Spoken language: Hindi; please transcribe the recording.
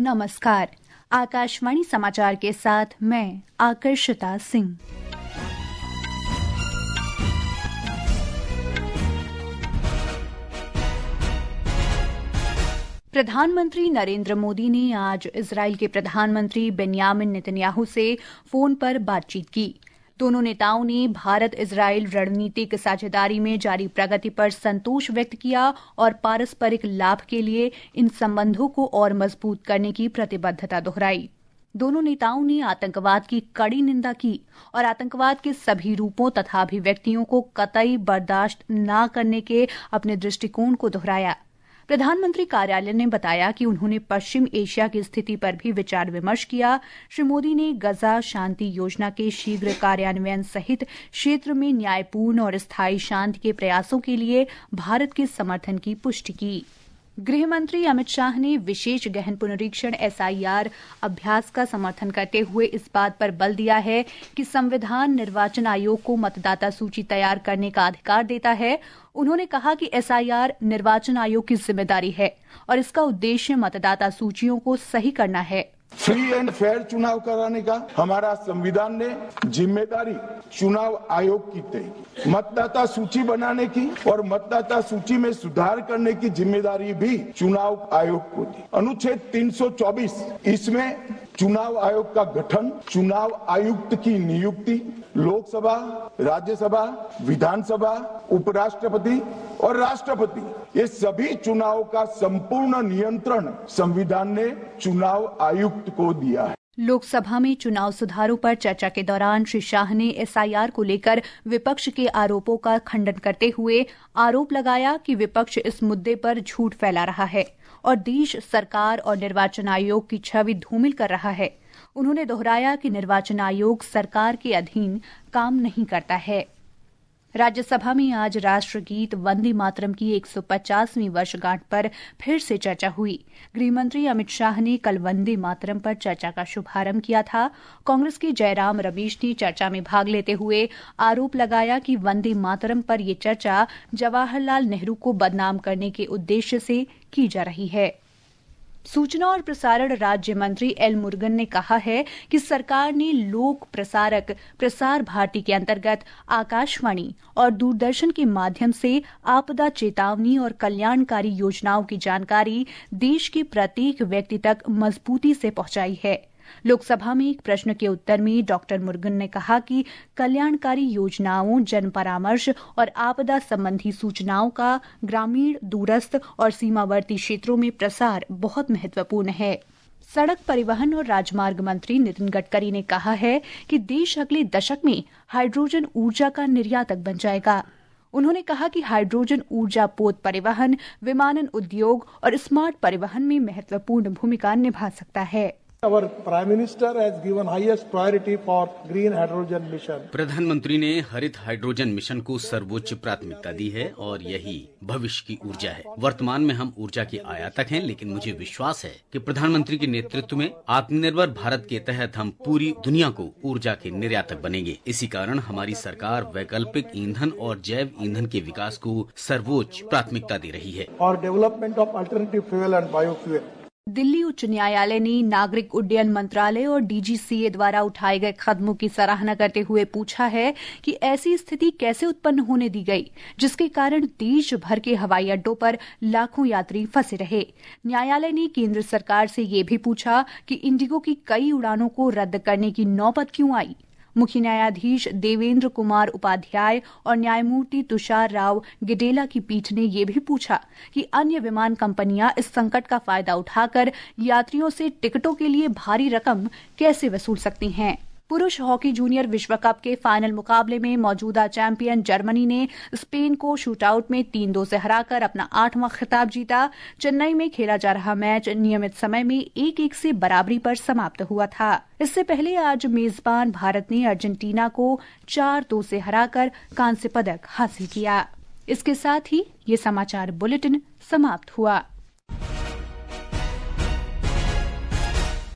नमस्कार। आकाशवाणी समाचार के साथ मैं आकर्षिता सिंह। प्रधानमंत्री नरेंद्र मोदी ने आज इजरायल के प्रधानमंत्री बेंयामिन नेतन्याहू से फोन पर बातचीत की। दोनों नेताओं ने भारत इजरायल रणनीतिक साझेदारी में जारी प्रगति पर संतोष व्यक्त किया और पारस्परिक लाभ के लिए इन संबंधों को और मजबूत करने की प्रतिबद्धता दोहराई। दोनों नेताओं ने आतंकवाद की कड़ी निंदा की और आतंकवाद के सभी रूपों तथा अभिव्यक्तियों को कतई बर्दाश्त न करने के अपने दृष्टिकोण को दोहराया। प्रधानमंत्री कार्यालय ने बताया कि उन्होंने पश्चिम एशिया की स्थिति पर भी विचार विमर्श किया। श्री मोदी ने गजा शांति योजना के शीघ्र कार्यान्वयन सहित क्षेत्र में न्यायपूर्ण और स्थायी शांति के प्रयासों के लिए भारत के समर्थन की पुष्टि की। गृह मंत्री अमित शाह ने विशेष गहन पुनरीक्षण SIR अभ्यास का समर्थन करते हुए इस बात पर बल दिया है कि संविधान निर्वाचन आयोग को मतदाता सूची तैयार करने का अधिकार देता है। उन्होंने कहा कि SIR निर्वाचन आयोग की जिम्मेदारी है और इसका उद्देश्य मतदाता सूचियों को सही करना है। फ्री एंड फेयर चुनाव कराने का हमारा संविधान ने जिम्मेदारी चुनाव आयोग की तय की। मतदाता सूची बनाने की और मतदाता सूची में सुधार करने की जिम्मेदारी भी चुनाव आयोग को दी। अनुच्छेद 324 इसमें चुनाव आयोग का गठन, चुनाव आयुक्त की नियुक्ति, लोकसभा, राज्यसभा, विधानसभा, उपराष्ट्रपति और राष्ट्रपति ये सभी चुनाव का संपूर्ण नियंत्रण संविधान ने चुनाव आयुक्त को दिया है। लोकसभा में चुनाव सुधारों पर चर्चा के दौरान श्री शाह ने SIR को लेकर विपक्ष के आरोपों का खंडन करते हुए आरोप लगाया कि विपक्ष इस मुद्दे पर झूठ फैला रहा है और देश सरकार और निर्वाचन आयोग की छवि धूमिल कर रहा है। उन्होंने दोहराया कि निर्वाचन आयोग सरकार के अधीन काम नहीं करता है। राज्यसभा में आज राष्ट्रगीत वंदे मातरम की 150वीं वर्षगांठ पर फिर से चर्चा हुई। गृहमंत्री अमित शाह ने कल वंदे मातरम पर चर्चा का शुभारंभ किया था। कांग्रेस के जयराम रमेश ने चर्चा में भाग लेते हुए आरोप लगाया कि वंदे मातरम पर ये चर्चा जवाहरलाल नेहरू को बदनाम करने के उद्देश्य से की जा रही है। सूचना और प्रसारण राज्य मंत्री एल मुरुगन ने कहा है कि सरकार ने लोक प्रसारक प्रसार भारती के अंतर्गत आकाशवाणी और दूरदर्शन के माध्यम से आपदा चेतावनी और कल्याणकारी योजनाओं की जानकारी देश के प्रत्येक व्यक्ति तक मजबूती से पहुंचाई है। लोकसभा में एक प्रश्न के उत्तर में डॉक्टर मुरुगन ने कहा कि कल्याणकारी योजनाओं, जन परामर्श और आपदा संबंधी सूचनाओं का ग्रामीण, दूरस्थ और सीमावर्ती क्षेत्रों में प्रसार बहुत महत्वपूर्ण है। सड़क परिवहन और राजमार्ग मंत्री नितिन गडकरी ने कहा है कि देश अगले दशक में हाइड्रोजन ऊर्जा का निर्यातक बन जाएगा। उन्होंने कहा कि हाइड्रोजन ऊर्जा पोत परिवहन, विमानन उद्योग और स्मार्ट परिवहन में महत्वपूर्ण भूमिका निभा सकता है। Our Prime Minister has given highest priority for green hydrogen mission. प्रधानमंत्री ने हरित हाइड्रोजन मिशन को सर्वोच्च प्राथमिकता दी है और यही भविष्य की ऊर्जा है। वर्तमान में हम ऊर्जा के आयातक हैं, लेकिन मुझे विश्वास है कि प्रधानमंत्री के नेतृत्व में आत्मनिर्भर भारत के तहत हम पूरी दुनिया को ऊर्जा के निर्यातक बनेंगे। इसी कारण हमारी सरकार वैकल्पिक ईंधन और जैव ईंधन के विकास को सर्वोच्च प्राथमिकता दे रही है। और development of alternative fuel and biofuel. Delhi उच्च न्यायालय ने नागरिक उड्डयन मंत्रालय और DGCA द्वारा उठाए गए कदमों की सराहना करते हुए पूछा है कि ऐसी स्थिति कैसे उत्पन्न होने दी गई जिसके कारण देश भर के हवाई अड्डों पर लाखों यात्री फंसे रहे। न्यायालय ने केंद्र सरकार से ये भी पूछा कि इंडिगो की कई उड़ानों को रद्द करने की नौबत क्यों आई। मुख्य न्यायाधीश देवेंद्र कुमार उपाध्याय और न्यायमूर्ति तुषार राव गिडेला की पीठ ने यह भी पूछा कि अन्य विमान कंपनियां इस संकट का फायदा उठाकर यात्रियों से टिकटों के लिए भारी रकम कैसे वसूल सकती हैं। पुरुष हॉकी जूनियर विश्व कप के फाइनल मुकाबले में मौजूदा चैंपियन जर्मनी ने स्पेन को शूटआउट में 3-2 से हराकर अपना 8वां खिताब जीता। चेन्नई में खेला जा रहा मैच नियमित समय में 1-1 से बराबरी पर समाप्त हुआ था। इससे पहले आज मेजबान भारत ने अर्जेंटीना को 4-2 से हराकर कांस्य पदक हासिल किया। इसके साथ ही ये समाचार बुलेटिन समाप्त हुआ।